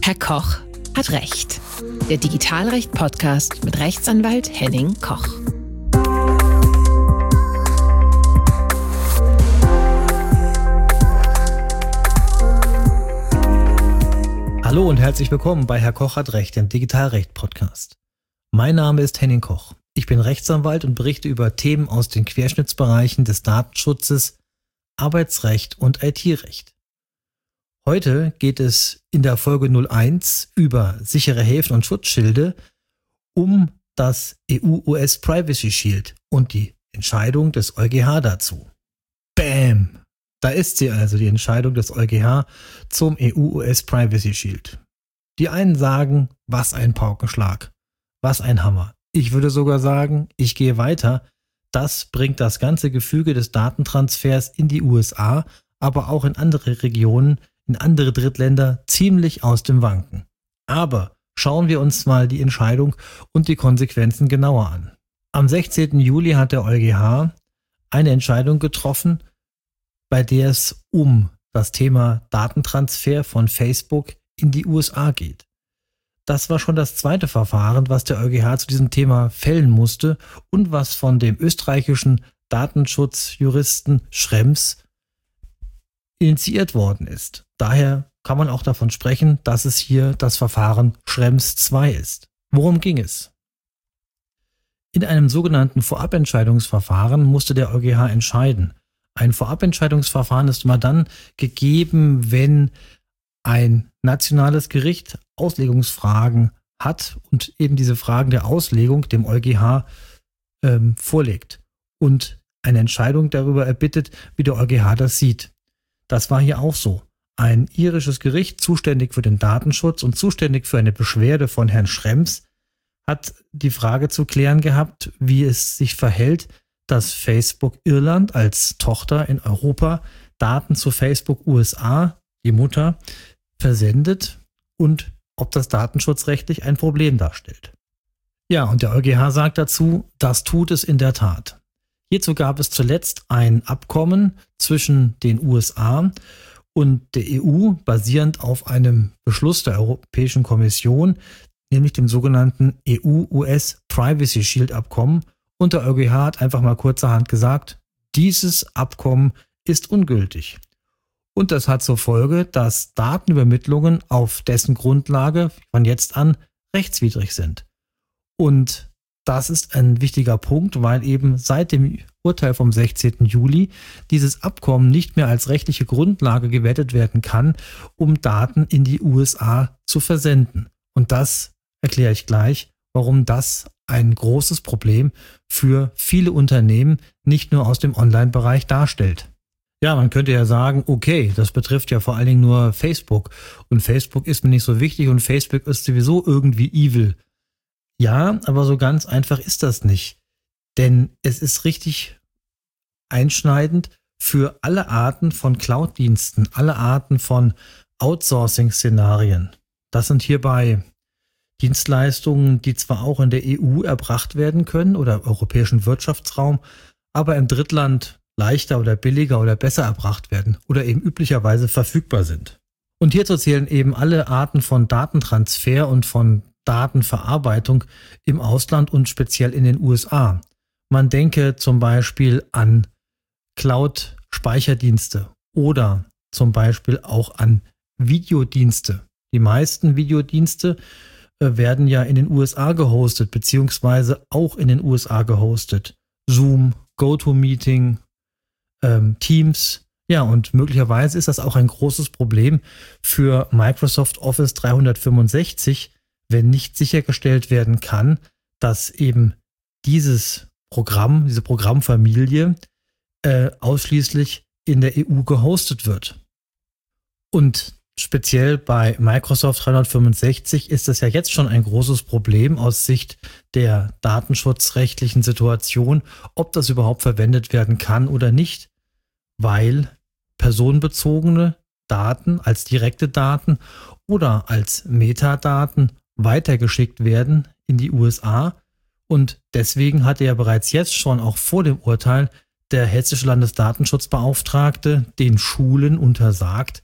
Herr Koch hat Recht. Der Digitalrecht-Podcast mit Rechtsanwalt Henning Koch. Hallo und herzlich willkommen bei Herr Koch hat Recht, dem Digitalrecht-Podcast. Mein Name ist Henning Koch. Ich bin Rechtsanwalt und berichte über Themen aus den Querschnittsbereichen des Datenschutzes, Arbeitsrecht und IT-Recht. Heute geht es in der Folge 01 über sichere Häfen und Schutzschilde um das EU-US Privacy Shield und die Entscheidung des EuGH dazu. Bäm! Da ist sie also, die Entscheidung des EuGH zum EU-US Privacy Shield. Die einen sagen, was ein Paukenschlag, was ein Hammer. Ich würde sogar sagen, ich gehe weiter. Das bringt das ganze Gefüge des Datentransfers in die USA, aber auch in andere Regionen, in andere Drittländer ziemlich aus dem Wanken. Aber schauen wir uns mal die Entscheidung und die Konsequenzen genauer an. Am 16. Juli hat der EuGH eine Entscheidung getroffen, bei der es um das Thema Datentransfer von Facebook in die USA geht. Das war schon das zweite Verfahren, was der EuGH zu diesem Thema fällen musste und was von dem österreichischen Datenschutzjuristen Schrems initiiert worden ist. Daher kann man auch davon sprechen, dass es hier das Verfahren Schrems 2 ist. Worum ging es? In einem sogenannten Vorabentscheidungsverfahren musste der EuGH entscheiden. Ein Vorabentscheidungsverfahren ist immer dann gegeben, wenn ein nationales Gericht Auslegungsfragen hat und eben diese Fragen der Auslegung dem EuGH vorlegt und eine Entscheidung darüber erbittet, wie der EuGH das sieht. Das war hier auch so. Ein irisches Gericht, zuständig für den Datenschutz und zuständig für eine Beschwerde von Herrn Schrems, hat die Frage zu klären gehabt, wie es sich verhält, dass Facebook Irland als Tochter in Europa Daten zu Facebook USA, die Mutter, versendet und ob das datenschutzrechtlich ein Problem darstellt. Ja, und der EuGH sagt dazu, das tut es in der Tat. Hierzu gab es zuletzt ein Abkommen zwischen den USA und der EU, basierend auf einem Beschluss der Europäischen Kommission, nämlich dem sogenannten EU-US Privacy Shield Abkommen. Und der EuGH hat einfach mal kurzerhand gesagt, dieses Abkommen ist ungültig. Und das hat zur Folge, dass Datenübermittlungen auf dessen Grundlage von jetzt an rechtswidrig sind. Und das ist ein wichtiger Punkt, weil eben seit dem Urteil vom 16. Juli dieses Abkommen nicht mehr als rechtliche Grundlage gewertet werden kann, um Daten in die USA zu versenden. Und das erkläre ich gleich, warum das ein großes Problem für viele Unternehmen, nicht nur aus dem Online-Bereich darstellt. Ja, man könnte ja sagen, okay, das betrifft ja vor allen Dingen nur Facebook und Facebook ist mir nicht so wichtig und Facebook ist sowieso irgendwie evil. Ja, aber so ganz einfach ist das nicht, denn es ist richtig einschneidend für alle Arten von Cloud-Diensten, alle Arten von Outsourcing-Szenarien. Das sind hierbei Dienstleistungen, die zwar auch in der EU erbracht werden können oder im europäischen Wirtschaftsraum, aber im Drittland leichter oder billiger oder besser erbracht werden oder eben üblicherweise verfügbar sind. Und hierzu zählen eben alle Arten von Datentransfer und von Datenverarbeitung im Ausland und speziell in den USA. Man denke zum Beispiel an Cloud-Speicherdienste oder zum Beispiel auch an Videodienste. Die meisten Videodienste werden ja in den USA gehostet, beziehungsweise auch in den USA gehostet. Zoom, GoToMeeting, Teams. Ja, und möglicherweise ist das auch ein großes Problem für Microsoft Office 365, wenn nicht sichergestellt werden kann, dass eben dieses Programm, diese Programmfamilie ausschließlich in der EU gehostet wird. Und speziell bei Microsoft 365 ist das ja jetzt schon ein großes Problem aus Sicht der datenschutzrechtlichen Situation, ob das überhaupt verwendet werden kann oder nicht, weil personenbezogene Daten als direkte Daten oder als Metadaten weitergeschickt werden in die USA. Und deswegen hatte ja bereits jetzt schon auch vor dem Urteil der hessische Landesdatenschutzbeauftragte den Schulen untersagt,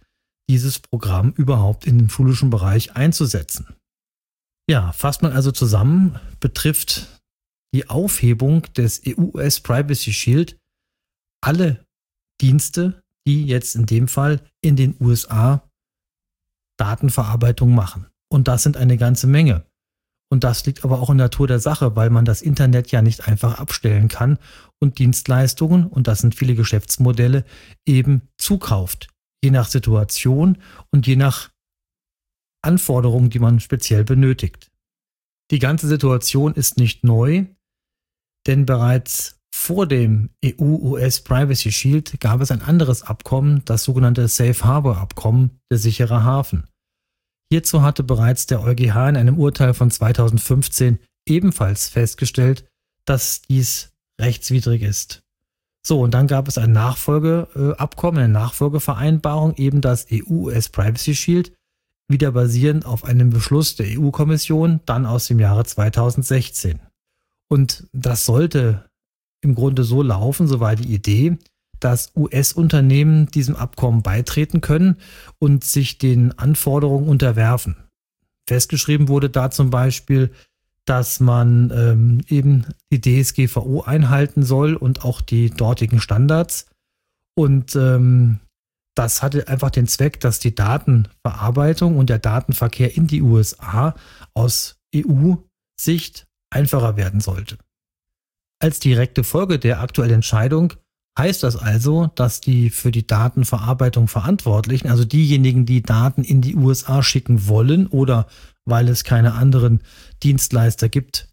dieses Programm überhaupt in dem schulischen Bereich einzusetzen. Ja, fasst man also zusammen, betrifft die Aufhebung des EU-US Privacy Shield alle Dienste, die jetzt in dem Fall in den USA Datenverarbeitung machen. Und das sind eine ganze Menge. Und das liegt aber auch in der Natur der Sache, weil man das Internet ja nicht einfach abstellen kann und Dienstleistungen, und das sind viele Geschäftsmodelle, eben zukauft. Je nach Situation und je nach Anforderungen, die man speziell benötigt. Die ganze Situation ist nicht neu, denn bereits vor dem EU-US Privacy Shield gab es ein anderes Abkommen, das sogenannte Safe Harbor Abkommen, der sichere Hafen. Hierzu hatte bereits der EuGH in einem Urteil von 2015 ebenfalls festgestellt, dass dies rechtswidrig ist. So, und dann gab es ein Nachfolgeabkommen, eine Nachfolgevereinbarung, eben das EU-US Privacy Shield, wieder basierend auf einem Beschluss der EU-Kommission, dann aus dem Jahre 2016. Und das sollte im Grunde so laufen, so war die Idee, dass US-Unternehmen diesem Abkommen beitreten können und sich den Anforderungen unterwerfen. Festgeschrieben wurde da zum Beispiel, dass man eben die DSGVO einhalten soll und auch die dortigen Standards. Und das hatte einfach den Zweck, dass die Datenverarbeitung und der Datenverkehr in die USA aus EU-Sicht einfacher werden sollte. Als direkte Folge der aktuellen Entscheidung heißt das also, dass die für die Datenverarbeitung Verantwortlichen, also diejenigen, die Daten in die USA schicken wollen oder weil es keine anderen Dienstleister gibt,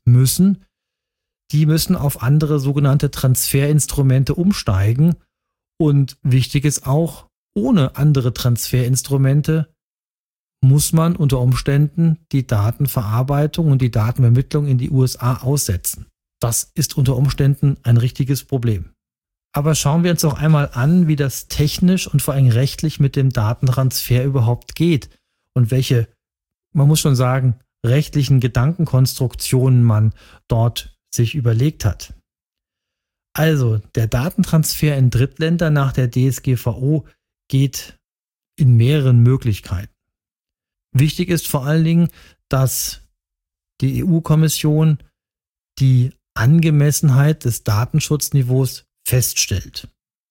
die müssen auf andere sogenannte Transferinstrumente umsteigen. Und wichtig ist auch, ohne andere Transferinstrumente muss man unter Umständen die Datenverarbeitung und die Datenvermittlung in die USA aussetzen. Das ist unter Umständen ein richtiges Problem. Aber schauen wir uns doch einmal an, wie das technisch und vor allem rechtlich mit dem Datentransfer überhaupt geht und welche, man muss schon sagen, rechtlichen Gedankenkonstruktionen man dort sich überlegt hat. Also, der Datentransfer in Drittländer nach der DSGVO geht in mehreren Möglichkeiten. Wichtig ist vor allen Dingen, dass die EU-Kommission die Angemessenheit des Datenschutzniveaus feststellt.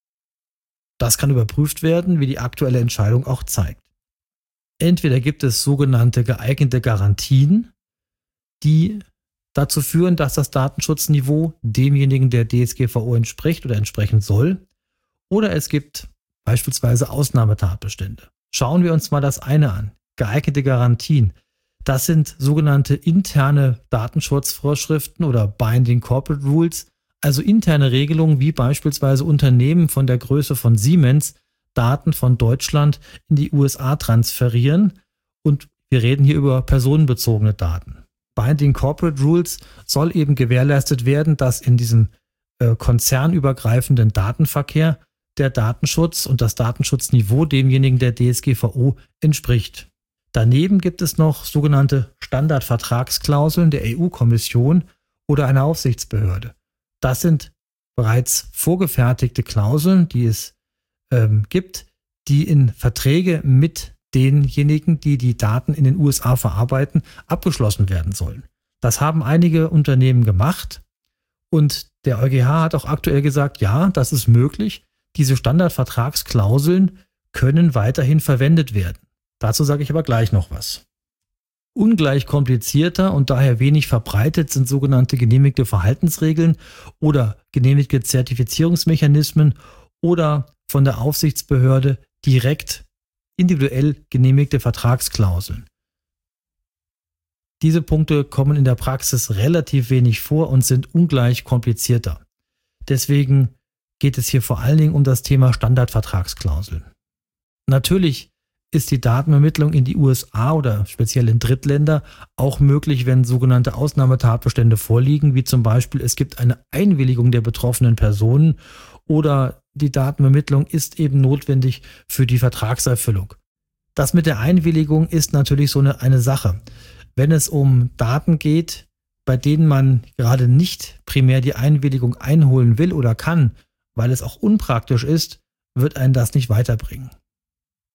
Das kann überprüft werden, wie die aktuelle Entscheidung auch zeigt. Entweder gibt es sogenannte geeignete Garantien, die dazu führen, dass das Datenschutzniveau demjenigen der DSGVO entspricht oder entsprechen soll, oder es gibt beispielsweise Ausnahmetatbestände. Schauen wir uns mal das eine an. Geeignete Garantien. Das sind sogenannte interne Datenschutzvorschriften oder Binding Corporate Rules, also interne Regelungen, wie beispielsweise Unternehmen von der Größe von Siemens Daten von Deutschland in die USA transferieren, und wir reden hier über personenbezogene Daten. Binding Corporate Rules soll eben gewährleistet werden, dass in diesem konzernübergreifenden Datenverkehr der Datenschutz und das Datenschutzniveau demjenigen der DSGVO entspricht. Daneben gibt es noch sogenannte Standardvertragsklauseln der EU-Kommission oder einer Aufsichtsbehörde. Das sind bereits vorgefertigte Klauseln, die es gibt, die in Verträge mit denjenigen, die die Daten in den USA verarbeiten, abgeschlossen werden sollen. Das haben einige Unternehmen gemacht und der EuGH hat auch aktuell gesagt, ja, das ist möglich. Diese Standardvertragsklauseln können weiterhin verwendet werden. Dazu sage ich aber gleich noch was. Ungleich komplizierter und daher wenig verbreitet sind sogenannte genehmigte Verhaltensregeln oder genehmigte Zertifizierungsmechanismen oder von der Aufsichtsbehörde direkt individuell genehmigte Vertragsklauseln. Diese Punkte kommen in der Praxis relativ wenig vor und sind ungleich komplizierter. Deswegen geht es hier vor allen Dingen um das Thema Standardvertragsklauseln. Natürlich ist die Datenvermittlung in die USA oder speziell in Drittländer auch möglich, wenn sogenannte Ausnahmetatbestände vorliegen, wie zum Beispiel es gibt eine Einwilligung der betroffenen Personen oder die Datenvermittlung ist eben notwendig für die Vertragserfüllung. Das mit der Einwilligung ist natürlich so eine Sache. Wenn es um Daten geht, bei denen man gerade nicht primär die Einwilligung einholen will oder kann, weil es auch unpraktisch ist, wird einen das nicht weiterbringen.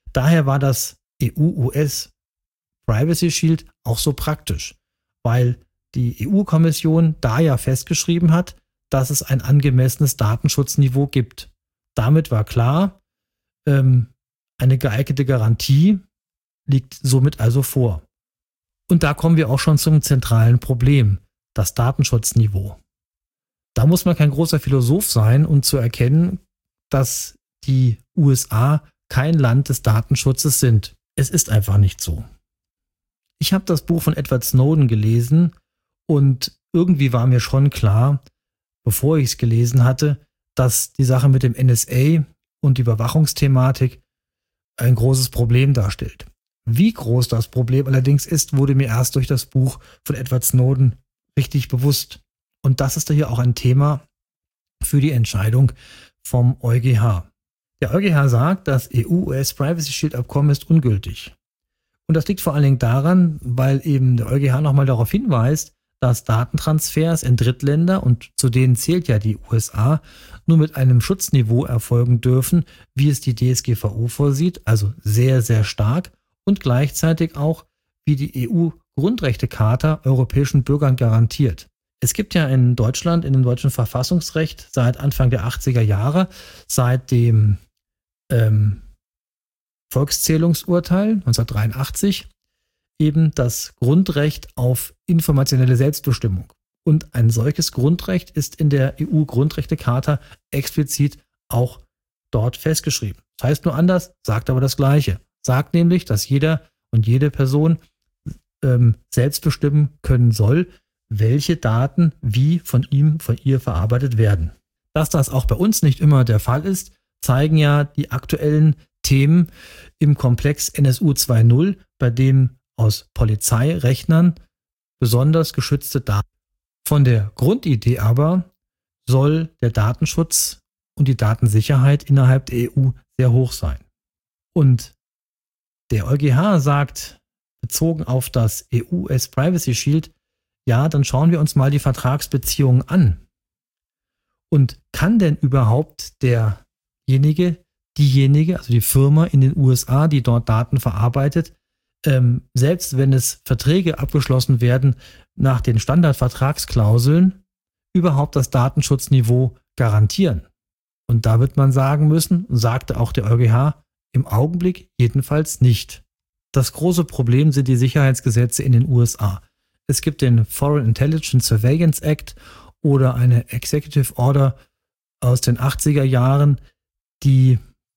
Daher war das EU-US Privacy Shield auch so praktisch, weil die EU-Kommission da ja festgeschrieben hat, dass es ein angemessenes Datenschutzniveau gibt. Damit war klar, eine geeignete Garantie liegt somit also vor. Und da kommen wir auch schon zum zentralen Problem, das Datenschutzniveau. Da muss man kein großer Philosoph sein, um zu erkennen, dass die USA kein Land des Datenschutzes sind. Es ist einfach nicht so. Ich habe das Buch von Edward Snowden gelesen und irgendwie war mir schon klar, bevor ich es gelesen hatte, dass die Sache mit dem NSA und die Überwachungsthematik ein großes Problem darstellt. Wie groß das Problem allerdings ist, wurde mir erst durch das Buch von Edward Snowden richtig bewusst. Und das ist hier auch ein Thema für die Entscheidung vom EuGH. Der EuGH sagt, das EU-US Privacy Shield Abkommen ist ungültig. Und das liegt vor allen Dingen daran, weil eben der EuGH nochmal darauf hinweist, dass Datentransfers in Drittländer, und zu denen zählt ja die USA, nur mit einem Schutzniveau erfolgen dürfen, wie es die DSGVO vorsieht, also sehr, sehr stark, und gleichzeitig auch, wie die EU-Grundrechtecharta europäischen Bürgern garantiert. Es gibt ja in Deutschland, in dem deutschen Verfassungsrecht, seit Anfang der 80er Jahre, seit dem Volkszählungsurteil 1983, eben das Grundrecht auf informationelle Selbstbestimmung. Und ein solches Grundrecht ist in der EU-Grundrechtecharta explizit auch dort festgeschrieben. Das heißt nur anders, sagt aber das Gleiche. Sagt nämlich, dass jeder und jede Person selbst bestimmen können soll, welche Daten wie von ihm, von ihr verarbeitet werden. Dass das auch bei uns nicht immer der Fall ist, zeigen ja die aktuellen Themen im Komplex NSU 2.0, bei dem aus Polizeirechnern besonders geschützte Daten. Von der Grundidee aber soll der Datenschutz und die Datensicherheit innerhalb der EU sehr hoch sein. Und der EuGH sagt, bezogen auf das EU-US Privacy Shield, ja, dann schauen wir uns mal die Vertragsbeziehungen an. Und kann denn überhaupt diejenige, also die Firma in den USA, die dort Daten verarbeitet, selbst wenn es Verträge abgeschlossen werden nach den Standardvertragsklauseln, überhaupt das Datenschutzniveau garantieren? Und da wird man sagen müssen, sagte auch der EuGH, im Augenblick jedenfalls nicht. Das große Problem sind die Sicherheitsgesetze in den USA. Es gibt den Foreign Intelligence Surveillance Act oder eine Executive Order aus den 80er Jahren, die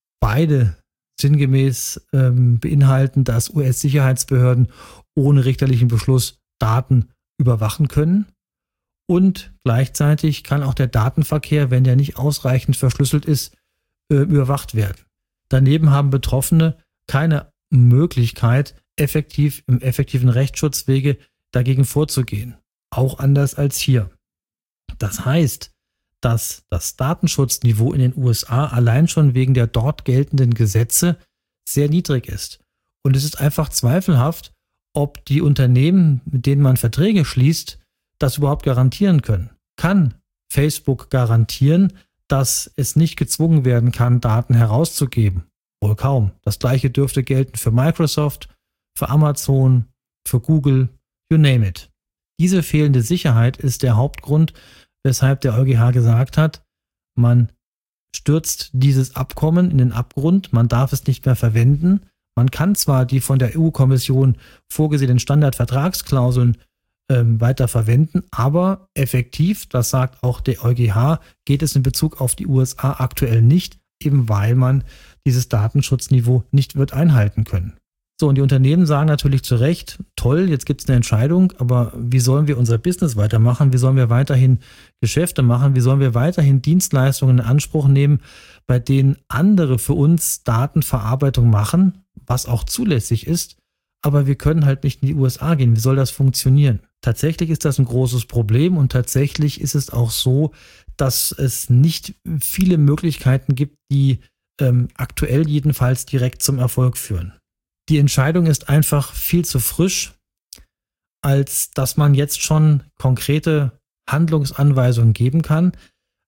beide sinngemäß beinhalten, dass US-Sicherheitsbehörden ohne richterlichen Beschluss Daten überwachen können. Und gleichzeitig kann auch der Datenverkehr, wenn der nicht ausreichend verschlüsselt ist, überwacht werden. Daneben haben Betroffene keine Möglichkeit, im effektiven Rechtsschutzwege dagegen vorzugehen. Auch anders als hier. Das heißt, dass das Datenschutzniveau in den USA allein schon wegen der dort geltenden Gesetze sehr niedrig ist. Und es ist einfach zweifelhaft, ob die Unternehmen, mit denen man Verträge schließt, das überhaupt garantieren können. Kann Facebook garantieren, dass es nicht gezwungen werden kann, Daten herauszugeben? Wohl kaum. Das Gleiche dürfte gelten für Microsoft, für Amazon, für Google, you name it. Diese fehlende Sicherheit ist der Hauptgrund, weshalb der EuGH gesagt hat, man stürzt dieses Abkommen in den Abgrund, man darf es nicht mehr verwenden. Man kann zwar die von der EU-Kommission vorgesehenen Standardvertragsklauseln weiter verwenden, aber effektiv, das sagt auch der EuGH, geht es in Bezug auf die USA aktuell nicht, eben weil man dieses Datenschutzniveau nicht wird einhalten können. So, und die Unternehmen sagen natürlich zu Recht, toll, jetzt gibt es eine Entscheidung, aber wie sollen wir unser Business weitermachen? Wie sollen wir weiterhin Geschäfte machen? Wie sollen wir weiterhin Dienstleistungen in Anspruch nehmen, bei denen andere für uns Datenverarbeitung machen, was auch zulässig ist, aber wir können halt nicht in die USA gehen. Wie soll das funktionieren? Tatsächlich ist das ein großes Problem und tatsächlich ist es auch so, dass es nicht viele Möglichkeiten gibt, die aktuell jedenfalls direkt zum Erfolg führen. Die Entscheidung ist einfach viel zu frisch, als dass man jetzt schon konkrete Handlungsanweisungen geben kann.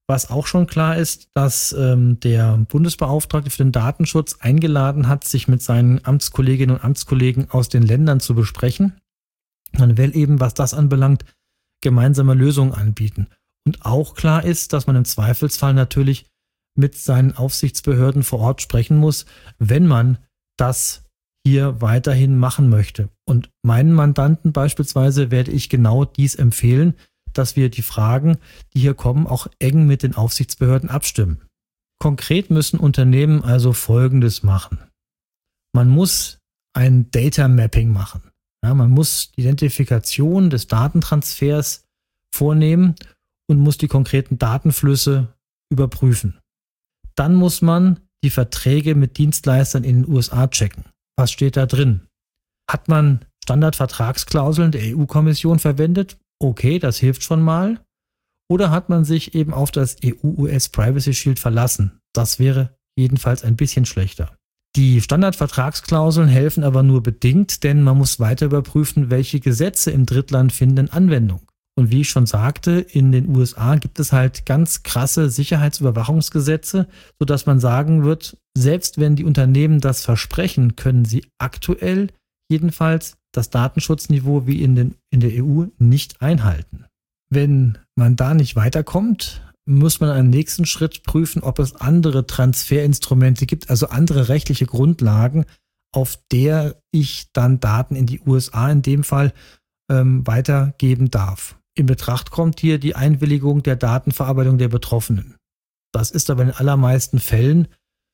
Was auch schon klar ist, dass der Bundesbeauftragte für den Datenschutz eingeladen hat, sich mit seinen Amtskolleginnen und Amtskollegen aus den Ländern zu besprechen. Man will eben, was das anbelangt, gemeinsame Lösungen anbieten. Und auch klar ist, dass man im Zweifelsfall natürlich mit seinen Aufsichtsbehörden vor Ort sprechen muss, wenn man das hier weiterhin machen möchte. Und meinen Mandanten beispielsweise werde ich genau dies empfehlen, dass wir die Fragen, die hier kommen, auch eng mit den Aufsichtsbehörden abstimmen. Konkret müssen Unternehmen also Folgendes machen. Man muss ein Data Mapping machen. Ja, man muss die Identifikation des Datentransfers vornehmen und muss die konkreten Datenflüsse überprüfen. Dann muss man die Verträge mit Dienstleistern in den USA checken. Was steht da drin? Hat man Standardvertragsklauseln der EU-Kommission verwendet? Okay, das hilft schon mal. Oder hat man sich eben auf das EU-US Privacy Shield verlassen? Das wäre jedenfalls ein bisschen schlechter. Die Standardvertragsklauseln helfen aber nur bedingt, denn man muss weiter überprüfen, welche Gesetze im Drittland finden Anwendung. Und wie ich schon sagte, in den USA gibt es halt ganz krasse Sicherheitsüberwachungsgesetze, sodass man sagen wird, selbst wenn die Unternehmen das versprechen, können sie aktuell jedenfalls das Datenschutzniveau wie in der EU nicht einhalten. Wenn man da nicht weiterkommt, muss man im nächsten Schritt prüfen, ob es andere Transferinstrumente gibt, also andere rechtliche Grundlagen, auf der ich dann Daten in die USA in dem Fall weitergeben darf. In Betracht kommt hier die Einwilligung der Datenverarbeitung der Betroffenen. Das ist aber in allermeisten Fällen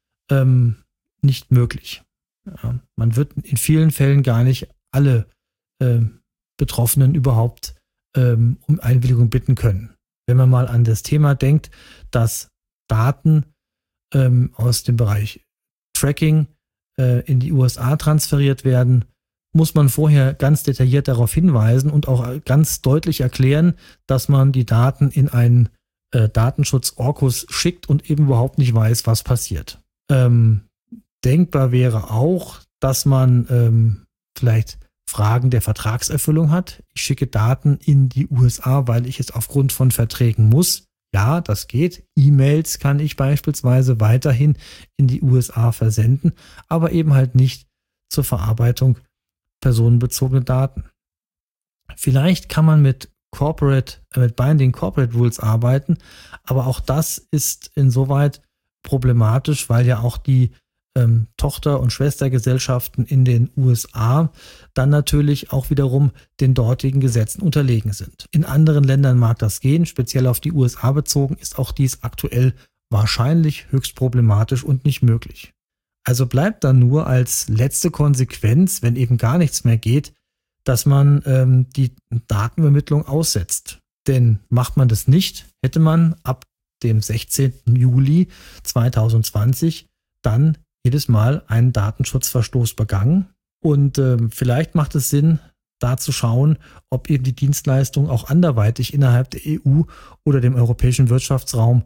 nicht möglich. Ja, man wird in vielen Fällen gar nicht alle Betroffenen überhaupt um Einwilligung bitten können. Wenn man mal an das Thema denkt, dass Daten aus dem Bereich Tracking in die USA transferiert werden, muss man vorher ganz detailliert darauf hinweisen und auch ganz deutlich erklären, dass man die Daten in einen Datenschutz-Orkus schickt und eben überhaupt nicht weiß, was passiert. Denkbar wäre auch, dass man vielleicht Fragen der Vertragserfüllung hat. Ich schicke Daten in die USA, weil ich es aufgrund von Verträgen muss. Ja, das geht. E-Mails kann ich beispielsweise weiterhin in die USA versenden, aber eben halt nicht zur Verarbeitung personenbezogener Daten. Vielleicht kann man mit Binding Corporate Rules arbeiten, aber auch das ist insoweit problematisch, weil ja auch die Tochter- und Schwestergesellschaften in den USA dann natürlich auch wiederum den dortigen Gesetzen unterlegen sind. In anderen Ländern mag das gehen, speziell auf die USA bezogen ist auch dies aktuell wahrscheinlich höchst problematisch und nicht möglich. Also bleibt dann nur als letzte Konsequenz, wenn eben gar nichts mehr geht, dass man die Datenübermittlung aussetzt. Denn macht man das nicht, hätte man ab dem 16. Juli 2020 dann jedes Mal einen Datenschutzverstoß begangen. Und vielleicht macht es Sinn, da zu schauen, ob eben die Dienstleistungen auch anderweitig innerhalb der EU oder dem europäischen Wirtschaftsraum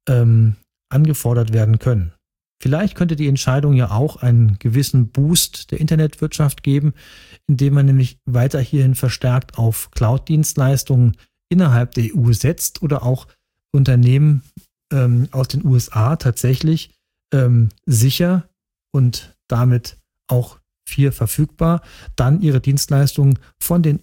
angefordert werden können. Vielleicht könnte die Entscheidung ja auch einen gewissen Boost der Internetwirtschaft geben, indem man nämlich weiter hierhin verstärkt auf Cloud-Dienstleistungen innerhalb der EU setzt oder auch Unternehmen aus den USA tatsächlich sicher und damit auch viel verfügbar dann ihre Dienstleistungen von der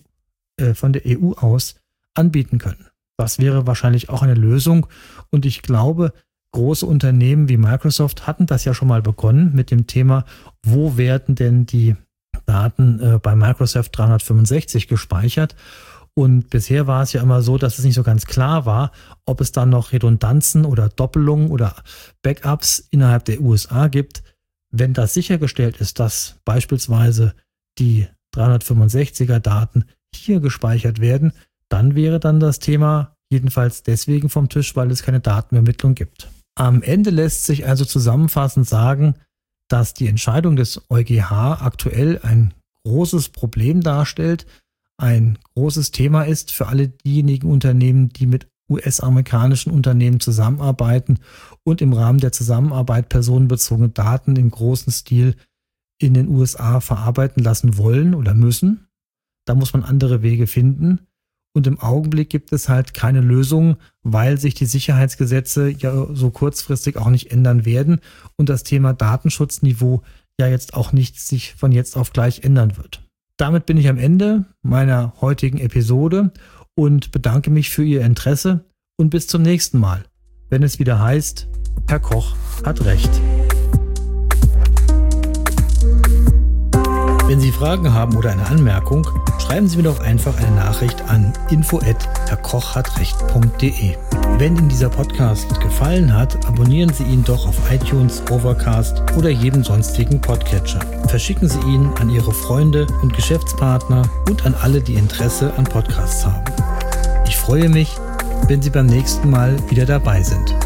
EU aus anbieten können. Das wäre wahrscheinlich auch eine Lösung und ich glaube, große Unternehmen wie Microsoft hatten das ja schon mal begonnen mit dem Thema, wo werden denn die Daten bei Microsoft 365 gespeichert? Und bisher war es ja immer so, dass es nicht so ganz klar war, ob es dann noch Redundanzen oder Doppelungen oder Backups innerhalb der USA gibt. Wenn das sichergestellt ist, dass beispielsweise die 365er Daten hier gespeichert werden, dann wäre dann das Thema jedenfalls deswegen vom Tisch, weil es keine Datenübermittlung gibt. Am Ende lässt sich also zusammenfassend sagen, dass die Entscheidung des EuGH aktuell ein großes Problem darstellt, ein großes Thema ist für alle diejenigen Unternehmen, die mit US-amerikanischen Unternehmen zusammenarbeiten und im Rahmen der Zusammenarbeit personenbezogene Daten im großen Stil in den USA verarbeiten lassen wollen oder müssen. Da muss man andere Wege finden. Und im Augenblick gibt es halt keine Lösung, weil sich die Sicherheitsgesetze ja so kurzfristig auch nicht ändern werden und das Thema Datenschutzniveau ja jetzt auch nicht sich von jetzt auf gleich ändern wird. Damit bin ich am Ende meiner heutigen Episode und bedanke mich für Ihr Interesse und bis zum nächsten Mal, wenn es wieder heißt, Herr Koch hat Recht. Wenn Sie Fragen haben oder eine Anmerkung, schreiben Sie mir doch einfach eine Nachricht an info@herrkochhatrecht.de. Wenn Ihnen dieser Podcast gefallen hat, abonnieren Sie ihn doch auf iTunes, Overcast oder jedem sonstigen Podcatcher. Verschicken Sie ihn an Ihre Freunde und Geschäftspartner und an alle, die Interesse an Podcasts haben. Ich freue mich, wenn Sie beim nächsten Mal wieder dabei sind.